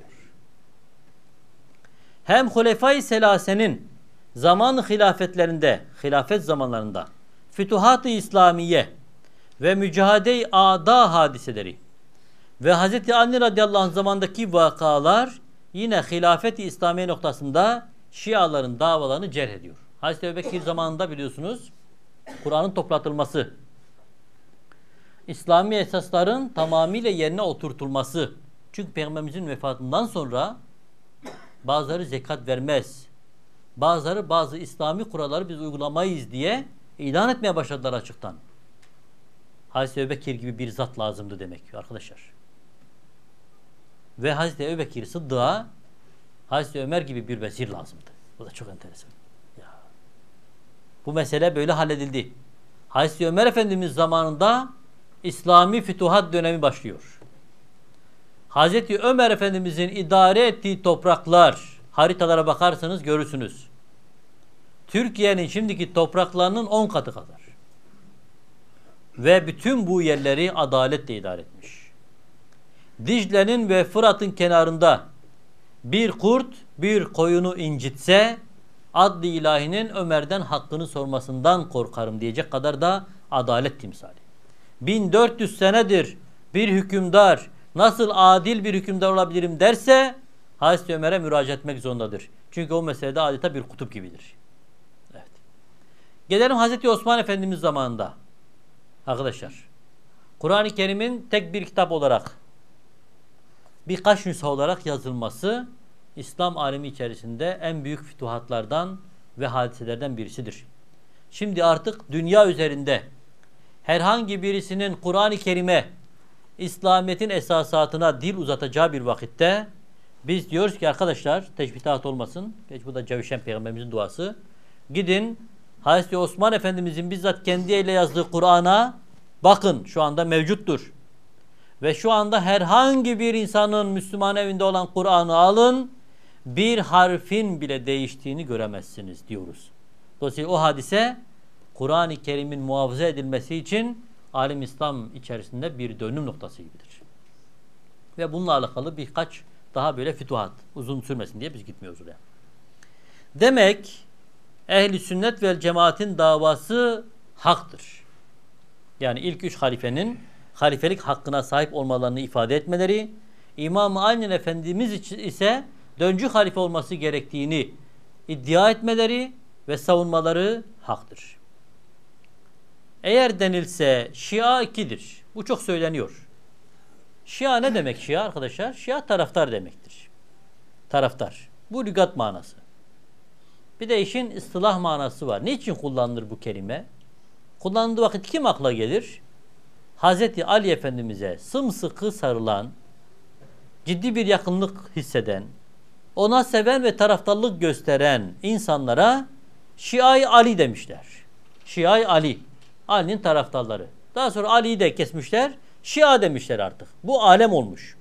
Hem Hulefai Selase'nin zaman hilafetlerinde, hilafet zamanlarında Fütuhat-ı İslamiye ve Mücahede-i A'da hadiseleri ve Hazreti Ali radıyallahu anh zamandaki vakalar yine hilafet-i İslamiye noktasında Şiaların davalarını cerh ediyor. Hazreti Ebubekir zamanında biliyorsunuz Kur'an'ın toplatılması, İslami esasların tamamıyla yerine oturtulması. Çünkü Peygamberimizin vefatından sonra bazıları zekat vermez, Bazıları bazı İslami kuralları biz uygulamayız diye ilan etmeye başladılar açıktan. Hazreti Ebubekir gibi bir zat lazımdı demek ki arkadaşlar. Ve Hazreti Ebubekir Sıddık'a Hazreti Ömer gibi bir vezir lazımdı. Bu da çok enteresan. Ya. Bu mesele böyle halledildi. Hazreti Ömer Efendimiz zamanında İslami fütuhat dönemi başlıyor. Hazreti Ömer Efendimizin idare ettiği topraklar, haritalara bakarsanız görürsünüz. Türkiye'nin şimdiki topraklarının on katı kadar. Ve bütün bu yerleri adaletle idare etmiş. Dicle'nin ve Fırat'ın kenarında bir kurt bir koyunu incitse adli ilahinin Ömer'den hakkını sormasından korkarım diyecek kadar da adalet timsali. bin dört yüz senedir bir hükümdar nasıl adil bir hükümdar olabilirim derse Hazreti Ömer'e müracaat etmek zorundadır. Çünkü o meselede adeta bir kutup gibidir. Evet. Gelelim Hazreti Osman Efendimiz zamanında. Arkadaşlar, Kur'an-ı Kerim'in tek bir kitap olarak birkaç nüsha olarak yazılması İslam alemi içerisinde en büyük fütuhatlardan ve hadiselerden birisidir. Şimdi artık dünya üzerinde herhangi birisinin Kur'an-ı Kerim'e İslamiyet'in esasatına dil uzatacağı bir vakitte biz diyoruz ki arkadaşlar teşbihat olmasın. Geç bu da Cevşen Peygamberimizin duası. Gidin Hazreti Osman Efendimizin bizzat kendi eliyle yazdığı Kur'an'a bakın, şu anda mevcuttur. Ve şu anda herhangi bir insanın Müslüman evinde olan Kur'an'ı alın, bir harfin bile değiştiğini göremezsiniz diyoruz. Dolayısıyla o hadise Kur'an-ı Kerim'in muhafaza edilmesi için alim İslam içerisinde bir dönüm noktası gibidir. Ve bununla alakalı birkaç daha böyle fütuhat, uzun sürmesin diye biz gitmiyoruz oraya. Demek Ehl-i Sünnet vel Cemaat'in davası haktır. Yani ilk üç halifenin halifelik hakkına sahip olmalarını ifade etmeleri, İmam-ı Ali'nin Efendimiz ise döncü halife olması gerektiğini iddia etmeleri ve savunmaları haktır. Eğer denilse Şia ikidir. Bu çok söyleniyor. Şia ne demek Şia arkadaşlar? Şia taraftar demektir. Taraftar. Bu lügat manası. Bir de işin ıstılah manası var. Niçin kullanılır bu kelime? Kullanıldığı vakit kim akla gelir? Hazreti Ali Efendimiz'e sımsıkı sarılan, ciddi bir yakınlık hisseden, ona seven ve taraftarlık gösteren insanlara Şia-i Ali demişler. Şia-i Ali. Ali'nin taraftarları. Daha sonra Ali'yi de kesmişler. Şia demişler artık. Bu alem olmuş.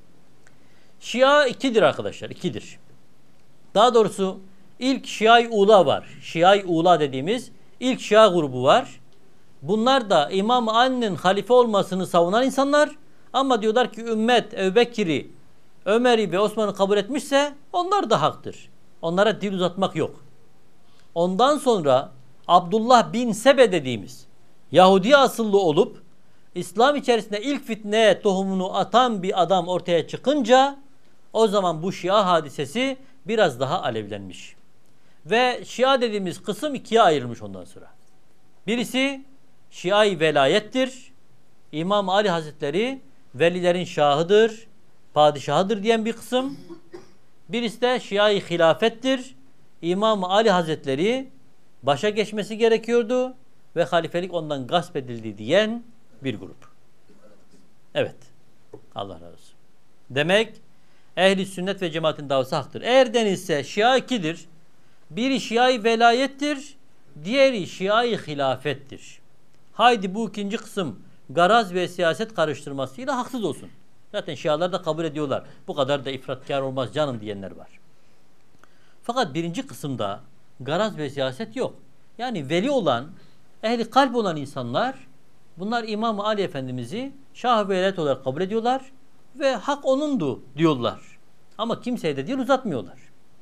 Şia ikidir arkadaşlar. İkidir. Daha doğrusu ilk Şia-i Ula var. Şia-i Ula dediğimiz ilk Şia grubu var. Bunlar da İmam Ali'nin halife olmasını savunan insanlar. Ama diyorlar ki ümmet Ebubekir'i, Ömer'i ve Osman'ı kabul etmişse onlar da haktır. Onlara dil uzatmak yok. Ondan sonra Abdullah bin Sebe dediğimiz Yahudi asıllı olup İslam içerisinde ilk fitneye tohumunu atan bir adam ortaya çıkınca o zaman bu Şia hadisesi biraz daha alevlenmiş. Ve Şia dediğimiz kısım ikiye ayrılmış ondan sonra. Birisi Şia-i velayettir. İmam Ali Hazretleri velilerin şahıdır, padişahıdır diyen bir kısım. Birisi de Şia-i hilafettir. İmam Ali Hazretleri başa geçmesi gerekiyordu ve halifelik ondan gasp edildi diyen bir grup. Evet. Allah razı olsun. Demek Ehl-i Sünnet ve Cemaat'in davası haktır. Eğer denilse Şia ikidir. Biri Şia-i velayettir, diğeri Şia-i hilafettir. Haydi bu ikinci kısım garaz ve siyaset karıştırmasıyla haksız olsun. Zaten Şialar da kabul ediyorlar. Bu kadar da ifratkar olmaz canım diyenler var. Fakat birinci kısımda garaz ve siyaset yok. Yani veli olan, ehli kalp olan insanlar, bunlar İmam-ı Ali Efendimiz'i şah ve velayet olarak kabul ediyorlar ve hak onundu diyorlar. Ama kimseye de dil uzatmıyorlar.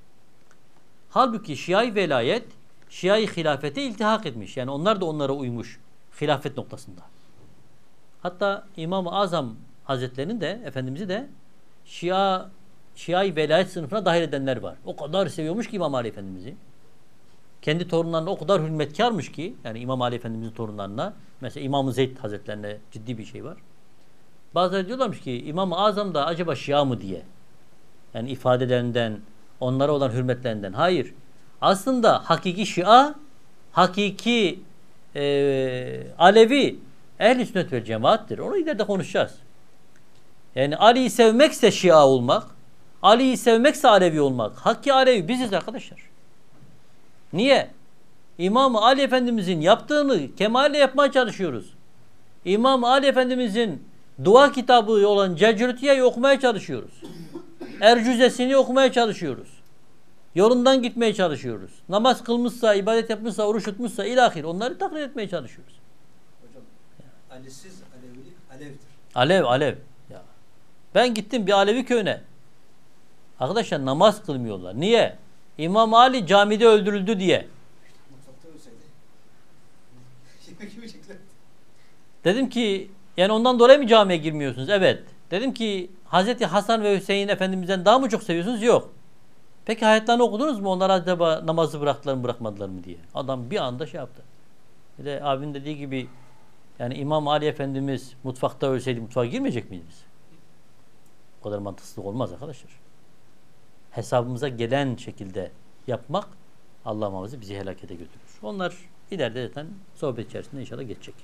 Halbuki Şia-i velayet, Şia-i hilafete iltihak etmiş. Yani onlar da onlara uymuş hilafet noktasında. Hatta İmam-ı Azam Hazretlerinin de, Efendimiz'i de Şia, Şia-i velayet sınıfına dahil edenler var. O kadar seviyormuş ki İmam Ali Efendimiz'i. Kendi torunlarına o kadar hürmetkarmış ki, yani İmam Ali Efendimiz'in torunlarına, mesela İmam-ı Zeyd Hazretlerine ciddi bir şey var. Bazıları diyorlarmış ki İmam-ı Azam da acaba Şia mı diye. Yani ifadelerinden, onlara olan hürmetlerinden. Hayır. Aslında hakiki Şia, hakiki e, Alevi ehl-i sünnet vel cemaattir. Onu ileride konuşacağız. Yani Ali'yi sevmekse Şia olmak, Ali'yi sevmekse Alevi olmak. Hakki Alevi biziz arkadaşlar. Niye? İmam-ı Ali Efendimizin yaptığını kemalle yapmaya çalışıyoruz. İmam-ı Ali Efendimizin dua kitabı olan Cecrütiye'yi okumaya çalışıyoruz. Ercüzesini okumaya çalışıyoruz. Yolundan gitmeye çalışıyoruz. Namaz kılmışsa, ibadet yapmışsa, oruç tutmuşsa ilahir onları taklit etmeye çalışıyoruz. Hocam, Ali'siz Alevilik Alev'dir. Alev, Alev. Ya. Ben gittim bir Alevi köyüne. Arkadaşlar namaz kılmıyorlar. Niye? İmam Ali camide öldürüldü diye. Mutfakta ölseydi. Yemek yemeyecekler. Dedim ki yani ondan dolayı mı camiye girmiyorsunuz? Evet. Dedim ki Hazreti Hasan ve Hüseyin Efendimiz'den daha mı çok seviyorsunuz? Yok. Peki hayatlarını okudunuz mu? Onlar acaba namazı bıraktılar mı bırakmadılar mı diye. Adam bir anda şey yaptı. Bir de abinin dediği gibi yani İmam Ali Efendimiz mutfakta ölseydi mutfağa girmeyecek miydiniz? O kadar mantıksızlık olmaz arkadaşlar. Hesabımıza gelen şekilde yapmak Allah muhafaza bizi helakete götürür. Onlar ileride zaten sohbet içerisinde inşallah geçecek.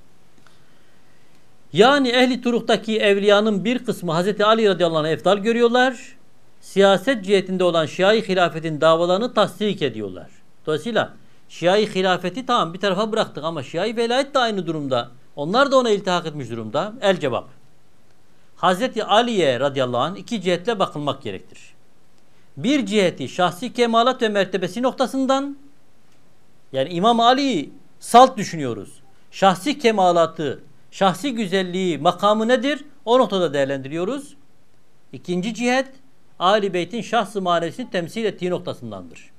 Yani ehli turuktaki evliyanın bir kısmı Hazreti Ali radıyallahu anh'ı efdal görüyorlar. Siyaset cihetinde olan Şia-i hilafetin davalarını tasdik ediyorlar. Dolayısıyla Şia-i hilafeti tamam bir tarafa bıraktık ama Şia-i velayet de aynı durumda. Onlar da ona iltihak etmiş durumda. El cevap. Hazreti Ali'ye radıyallahu anh iki cihetle bakılmak gerektir. Bir ciheti şahsi kemalat ve mertebesi noktasından, yani İmam Ali'yi salt düşünüyoruz. Şahsi kemalatı, şahsi güzelliği, makamı nedir? O noktada değerlendiriyoruz. İkinci cihet, Ali Beyt'in şahs-ı manevisini temsil ettiği noktasındandır.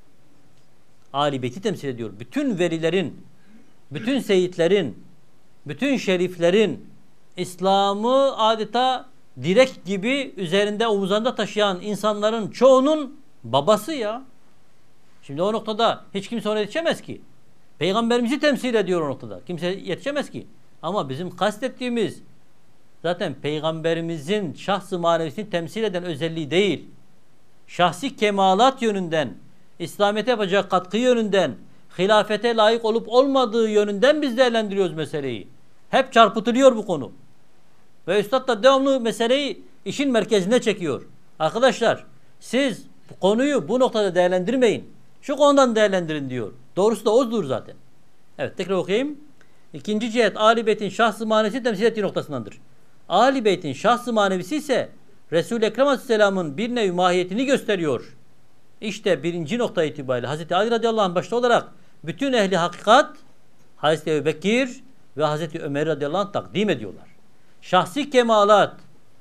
Ali Beyt'i temsil ediyor. Bütün velilerin, bütün seyitlerin, bütün şeriflerin İslam'ı adeta direk gibi üzerinde omuzlarında taşıyan insanların çoğunun babası ya. Şimdi o noktada hiç kimse ona yetişemez ki. Peygamberimizi temsil ediyor o noktada. Kimse yetişemez ki. Ama bizim kastettiğimiz zaten Peygamberimizin şahs-ı manevisini temsil eden özelliği değil. Şahsi kemalat yönünden, İslamiyet'e yapacak katkı yönünden, hilafete layık olup olmadığı yönünden biz değerlendiriyoruz meseleyi. Hep çarpıtılıyor bu konu. Ve üstad da devamlı meseleyi işin merkezine çekiyor. Arkadaşlar siz bu konuyu bu noktada değerlendirmeyin. Şu konudan değerlendirin diyor. Doğrusu da odur zaten. Evet tekrar okuyayım. İkinci cihet Ali Beyt'in şahs-ı manevisi temsil ettiği noktasındandır. Ali Beyt'in şahs-ı manevisi ise Resul-i Ekrem Aleyhisselam'ın bir nevi mahiyetini gösteriyor. İşte birinci nokta itibariyle Hazreti Ali radıyallahu anh başta olarak bütün ehli hakikat Hazreti Ebubekir ve Hazreti Ömer radıyallahu anh takdim ediyorlar. Şahsi kemalat,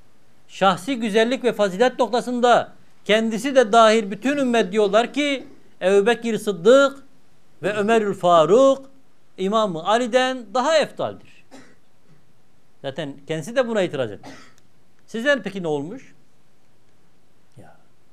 şahsi güzellik ve fazilet noktasında kendisi de dahil bütün ümmet diyorlar ki Ebubekir Sıddık ve Ömerül Faruk İmam-ı Ali'den daha eftaldir. Zaten kendisi de buna itiraz etti. Sizler peki ne olmuş? Ya.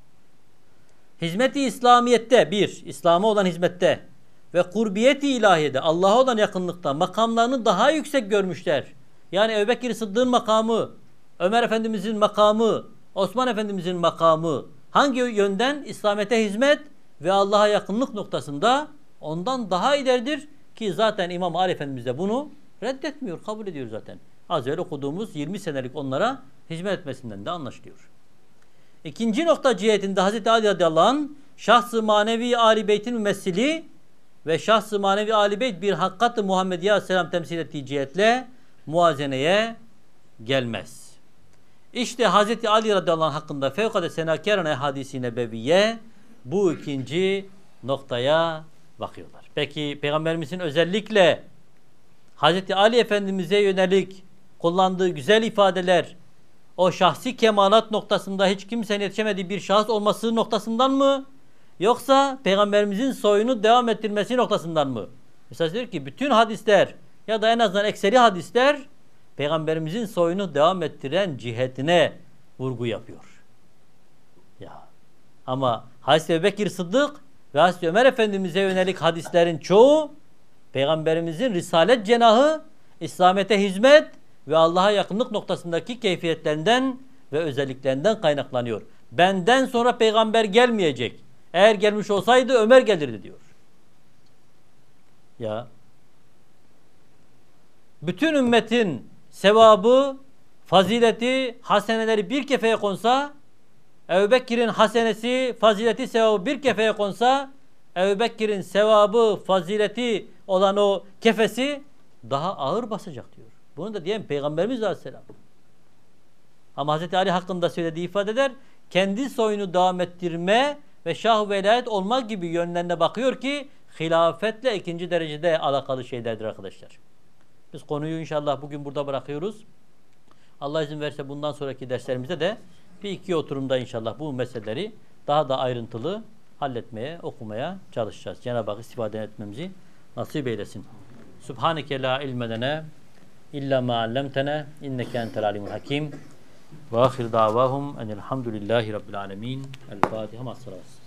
Hizmet-i İslamiyet'te bir, İslam'a olan hizmette ve kurbiyet-i ilahiyede Allah'a olan yakınlıkta makamlarını daha yüksek görmüşler. Yani Ebubekir Sıddık'ın makamı, Ömer Efendimizin makamı, Osman Efendimizin makamı hangi yönden? İslamiyet'e hizmet ve Allah'a yakınlık noktasında ondan daha ileridir ki zaten İmam Ali Efendimiz de bunu reddetmiyor, kabul ediyor zaten. Az önce okuduğumuz yirmi senelik onlara hizmet etmesinden de anlaşılıyor. İkinci nokta cihetinde Hazreti Ali radıyallahu anh şahs-ı manevi Ali Beyt'in mümessili ve şahs-ı manevi Ali Beyt bir hakkat-ı Muhammediye aleyhisselam temsil ettiği cihetle muazeneye gelmez. İşte Hazreti Ali radıyallahu anh hakkında fevkalade senakârane hadisi nebeviye bu ikinci noktaya bakıyorlar. Peki Peygamberimizin özellikle Hazreti Ali Efendimiz'e yönelik kullandığı güzel ifadeler o şahsi kemalat noktasında hiç kimsenin yetişemediği bir şahıs olması noktasından mı? Yoksa Peygamberimizin soyunu devam ettirmesi noktasından mı? Mesela diyor ki bütün hadisler ya da en azından ekseri hadisler Peygamberimizin soyunu devam ettiren cihetine vurgu yapıyor. Ya. Ama Hazreti Ebubekir Sıddık ve Hazreti Ömer Efendimiz'e yönelik hadislerin çoğu Peygamberimizin risalet cenahı, İslamiyet'e hizmet ve Allah'a yakınlık noktasındaki keyfiyetlerinden ve özelliklerinden kaynaklanıyor. Benden sonra peygamber gelmeyecek. Eğer gelmiş olsaydı Ömer gelirdi diyor. Ya bütün ümmetin sevabı, fazileti, haseneleri bir kefeye konsa, Ebu Bekir'in hasenesi, fazileti, sevabı bir kefeye konsa, Ebu Bekir'in sevabı, fazileti olan o kefesi daha ağır basacak diyor. Bunu da diyen Peygamberimiz Aleyhisselam. Ama Hazreti Ali hakkında söylediği ifade eder, kendi soyunu devam ettirme ve şah velayet olma gibi yönlerine bakıyor ki hilafetle ikinci derecede alakalı şeylerdir arkadaşlar. Biz konuyu inşallah bugün burada bırakıyoruz. Allah izin verirse bundan sonraki derslerimizde de bir iki oturumda inşallah bu meseleleri daha da ayrıntılı halletmeye, okumaya çalışacağız. Cenab-ı Hak istifade etmemizi nasip eylesin. Subhaneke la ilme lena illa ma allamtena inneke entel alimul hakim. Ve ahir davahum enelhamdülillahi rabbil alemin. El Fatiha.